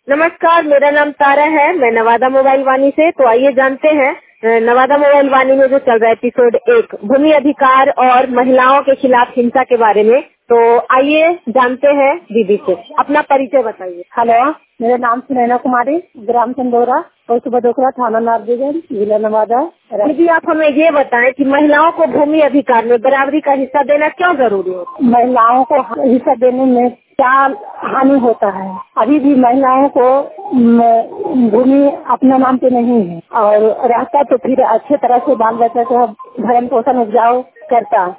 नमस्कार, मेरा नाम तारा है। मैं नवादा मोबाइल वाणी से। तो आइए जानते हैं नवादा मोबाइल वाणी में जो चल रहा है एपिसोड 1 भूमि अधिकार और महिलाओं के खिलाफ हिंसा के बारे में। तो आइए जानते हैं दीदी से। अपना परिचय बताइए। हेलो, मेरा नाम सुनैना कुमारी, ग्राम चंदोरा, पोस्ट बदोखरा, थाना नारजीगंज, जिला नवादा। दीदी, आप हमें ये बताएं कि महिलाओं को भूमि अधिकार में बराबरी का हिस्सा देना क्यों जरूरी है? महिलाओं को हिस्सा देने में क्या हानि होता है? अभी भी महिलाओं को भूमि अपने नाम पे नहीं है और रहता तो फिर अच्छे तरह से बाल बच्चा का भरण पोषण उपजाऊ करता।